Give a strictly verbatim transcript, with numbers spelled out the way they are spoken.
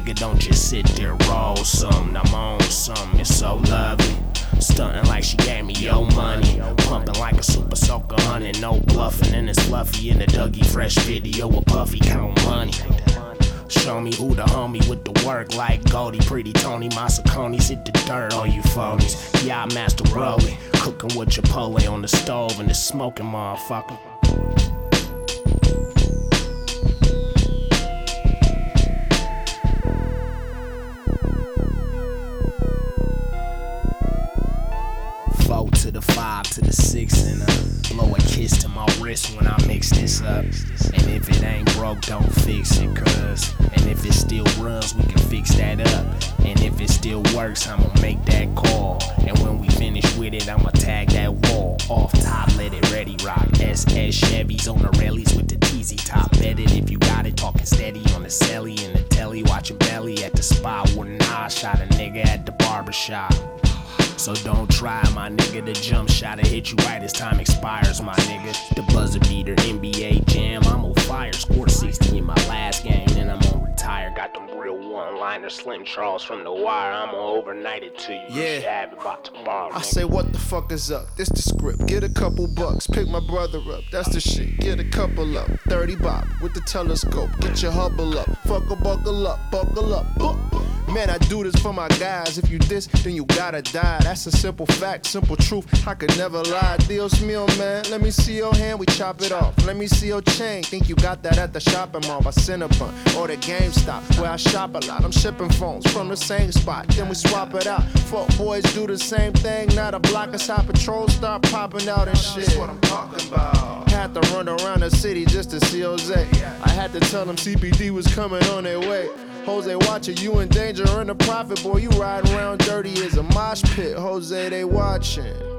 nigga, don't just sit there, roll some. I'm on some, it's so lovely. Stuntin' like she gave me your money. Pumping like a super soaker, honey, no bluffing. And it's fluffy in the Dougie Fresh video with Puffy count money. Show me who the homie with the work like Goldie, Pretty Tony, Masaconis, hit the dirt, all you phonies. Yeah, I master Broly, cooking with Chipotle on the stove and it's smoking, motherfucker. Four to the five to the six and uh, blow a kiss to my wrist when I mix this up. And if it ain't broke, don't fix it, cuz. And if it still runs, we can fix that up. And if it still works, I'ma make that call. And when we finish with it, I'ma tag that wall. Off top, let it ready rock. S S Chevys on the rallies with the T Z top. Bet it if you got it, talking steady on the celly and the telly, watching belly at the spot. When I shot a nigga at the barbershop. So don't try, my nigga, the jump shot to hit you right as time expires, my nigga. The buzzer beater, N B A jam, I'm on fire. Scored sixty in my last game, then I'm on retire. Got them real one-liner, Slim Charles from The Wire. I'm gonna overnight it to you. Yeah. You should have it by tomorrow. I nigga. say, what the fuck is up? This the script. Get a couple bucks, pick my brother up. That's the shit. Get a couple up. thirty bop with the telescope. Get your Hubble up. Fuck a buckle up, buckle up. Buh. Man, I do this for my guys. If you diss, then you gotta die. That's a simple fact, simple truth. I could never lie. Dios mío, man. Let me see your hand, we chop it off. Let me see your chain. Think you got that at the shopping mall by Cinnabon or the GameStop, where I shop a lot. I'm shipping phones from the same spot. Then we swap it out. Fuck boys do the same thing. Now the blockers hot patrol start popping out and shit. That's what I'm talking about. Had to run around the city just to see Jose. I had to tell them C P D was coming on their way. Jose watching, you in danger in the profit, boy, you riding around dirty as a mosh pit. Jose, they watching.